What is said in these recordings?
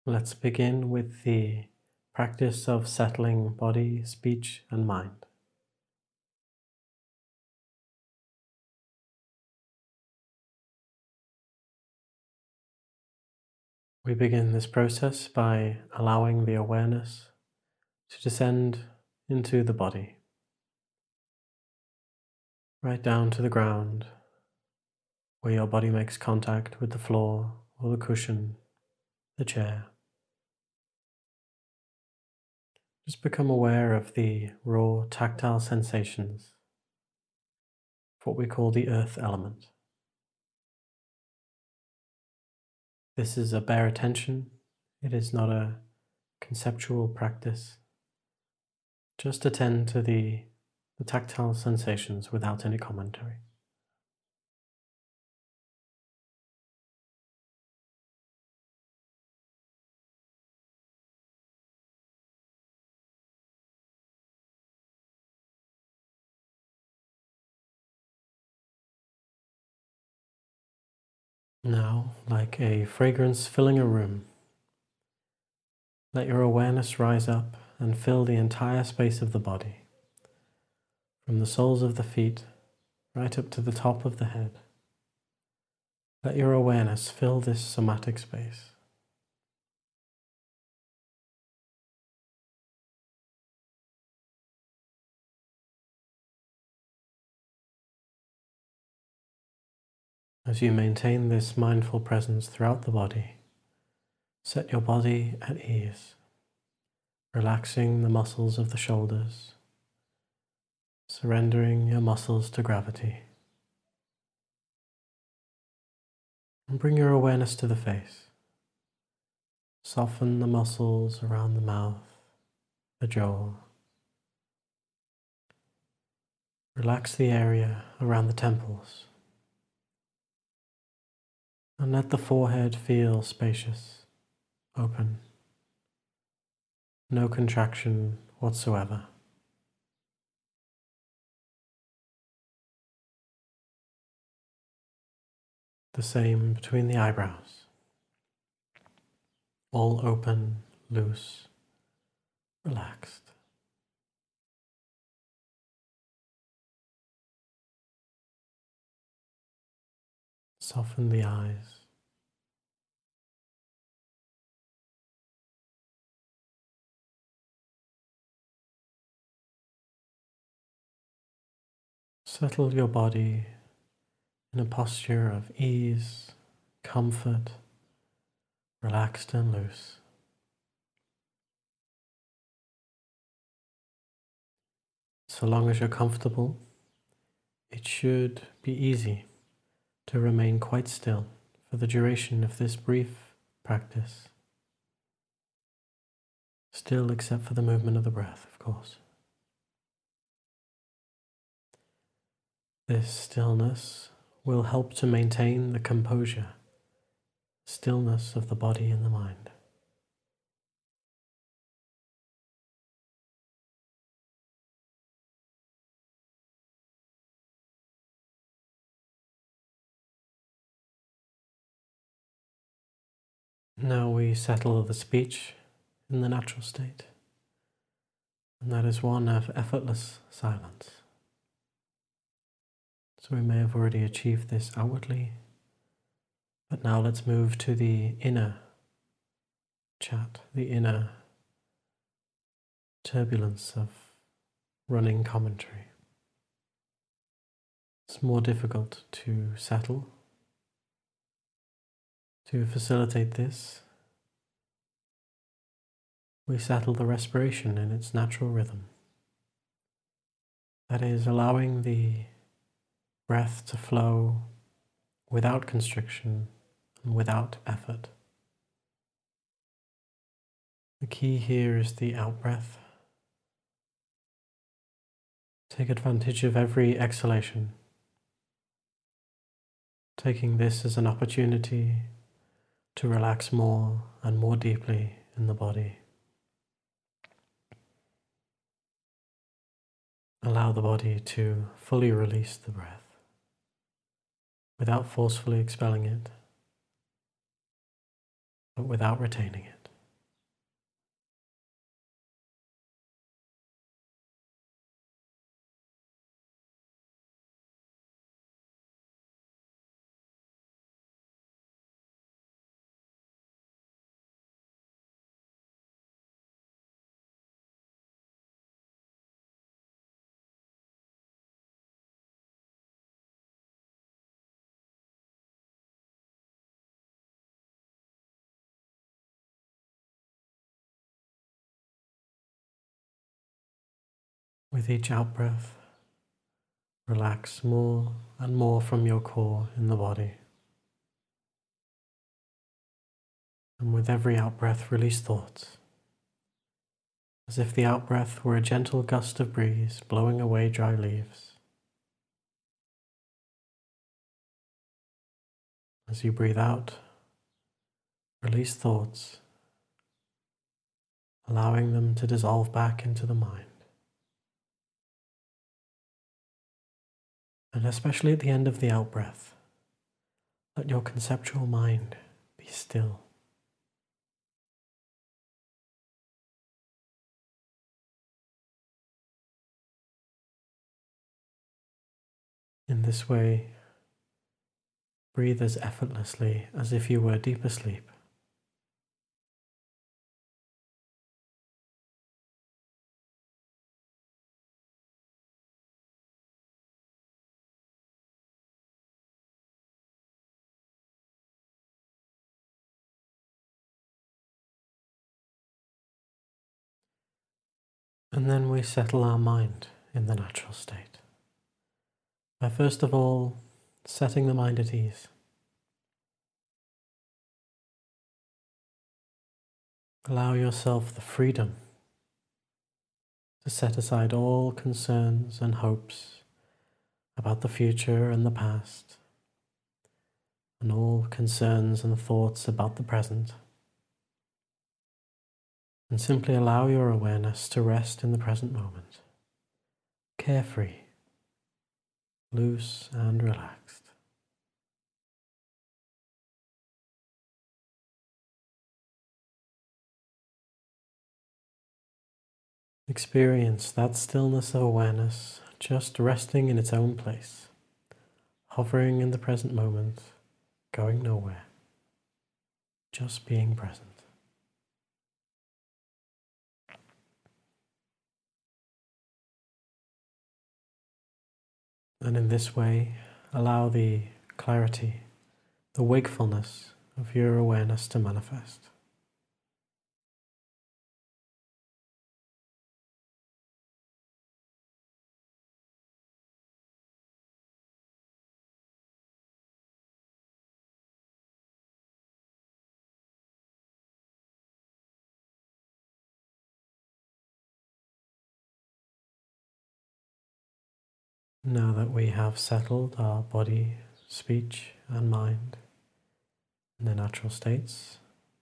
Let's begin with the practice of settling body, speech, and mind. We begin this process by allowing the awareness to descend into the body, right down to the ground, where your body makes contact with the floor or the cushion, the chair. Just become aware of the raw tactile sensations, what we call the earth element. This is a bare attention. It is not a conceptual practice. Just attend to the tactile sensations without any commentary. Now, like a fragrance filling a room, let your awareness rise up and fill the entire space of the body, from the soles of the feet right up to the top of the head. Let your awareness fill this somatic space. As you maintain this mindful presence throughout the body, set your body at ease, relaxing the muscles of the shoulders, surrendering your muscles to gravity. And bring your awareness to the face. Soften the muscles around the mouth, the jaw. Relax the area around the temples. And let the forehead feel spacious, open. No contraction whatsoever. The same between the eyebrows. All open, loose, relaxed. Soften the eyes. Settle your body in a posture of ease, comfort, relaxed and loose. So long as you're comfortable, it should be easy to remain quite still for the duration of this brief practice. Still except for the movement of the breath, of course. This stillness will help to maintain the composure, stillness of the body and the mind. Now we settle the speech in the natural state, and that is one of effortless silence. So we may have already achieved this outwardly, but now let's move to the inner chat, the inner turbulence of running commentary. It's more difficult to settle. To facilitate this, we settle the respiration in its natural rhythm. That is, allowing the breath to flow without constriction and without effort. The key here is the out-breath. Take advantage of every exhalation, taking this as an opportunity to relax more and more deeply in the body. Allow the body to fully release the breath without forcefully expelling it, but without retaining it. With each out-breath, relax more and more from your core in the body. And with every out-breath, release thoughts, as if the out-breath were a gentle gust of breeze blowing away dry leaves. As you breathe out, release thoughts, allowing them to dissolve back into the mind. And especially at the end of the out-breath, let your conceptual mind be still. In this way, breathe as effortlessly as if you were deep asleep. And then we settle our mind in the natural state by first of all setting the mind at ease. Allow yourself the freedom to set aside all concerns and hopes about the future and the past, and all concerns and thoughts about the present, and simply allow your awareness to rest in the present moment, carefree, loose and relaxed. Experience that stillness of awareness just resting in its own place, hovering in the present moment, going nowhere, just being present. And in this way, allow the clarity, the wakefulness of your awareness to manifest. Now that we have settled our body, speech, and mind in their natural states,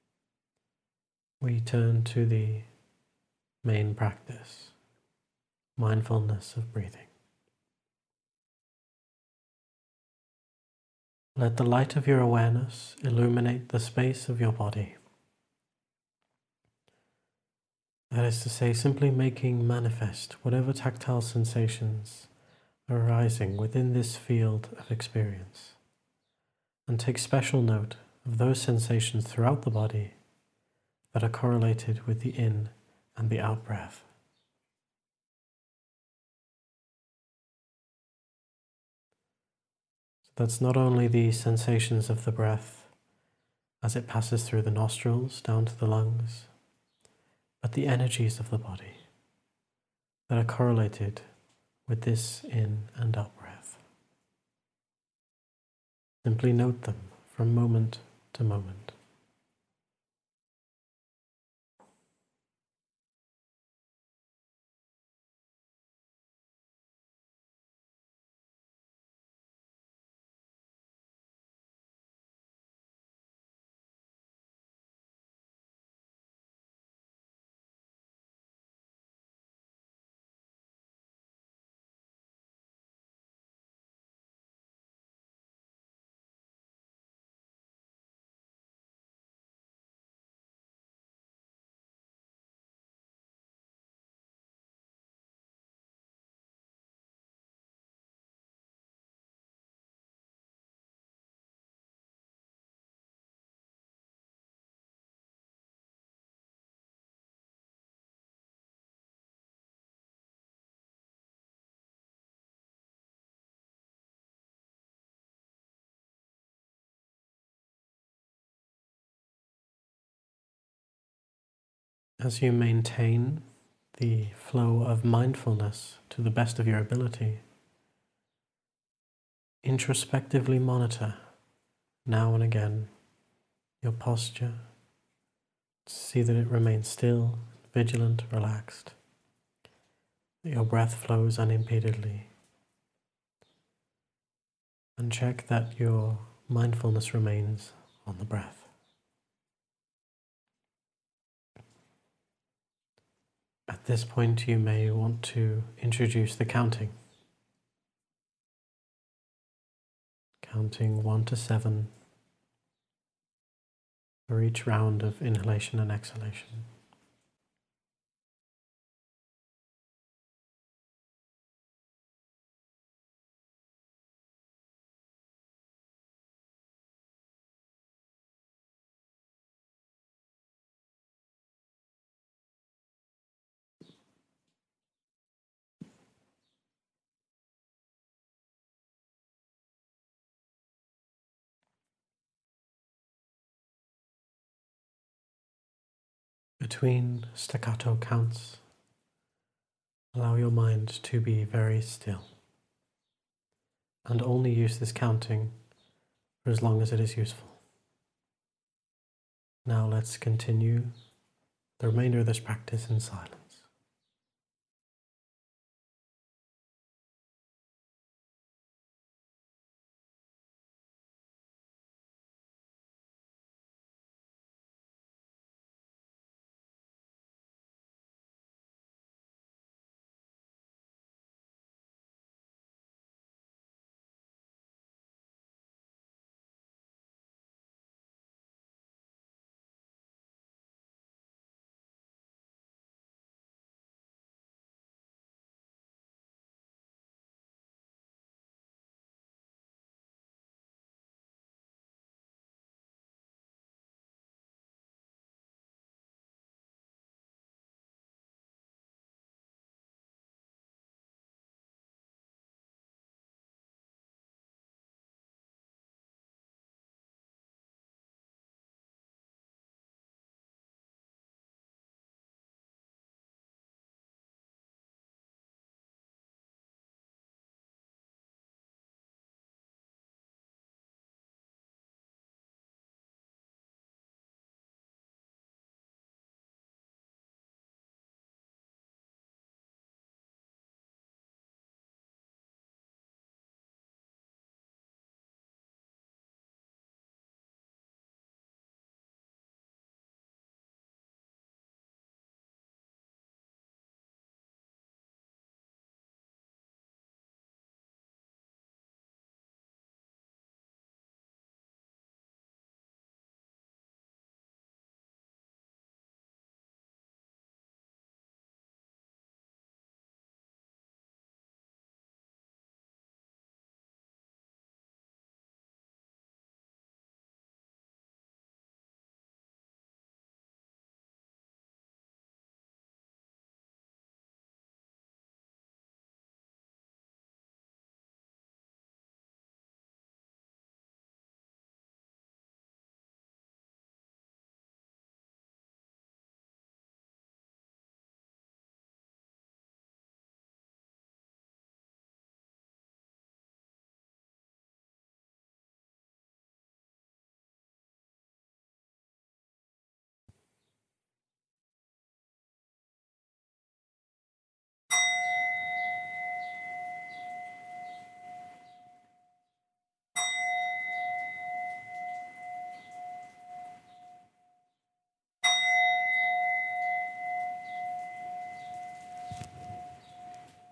we turn to the main practice, mindfulness of breathing. Let the light of your awareness illuminate the space of your body. That is to say, simply making manifest whatever tactile sensations are arising within this field of experience. And take special note of those sensations throughout the body that are correlated with the in and the out breath. So that's not only the sensations of the breath as it passes through the nostrils down to the lungs, but the energies of the body that are correlated with this in and out breath. Simply note them from moment to moment. As you maintain the flow of mindfulness to the best of your ability. Introspectively monitor now and again your posture. See that it remains still, vigilant, relaxed, that your breath flows unimpededly, and check that your mindfulness remains on the breath. At this point, you may want to introduce the counting. Counting 1 to 7 for each round of inhalation and exhalation. Between staccato counts, allow your mind to be very still, and only use this counting for as long as it is useful. Now let's continue the remainder of this practice in silence.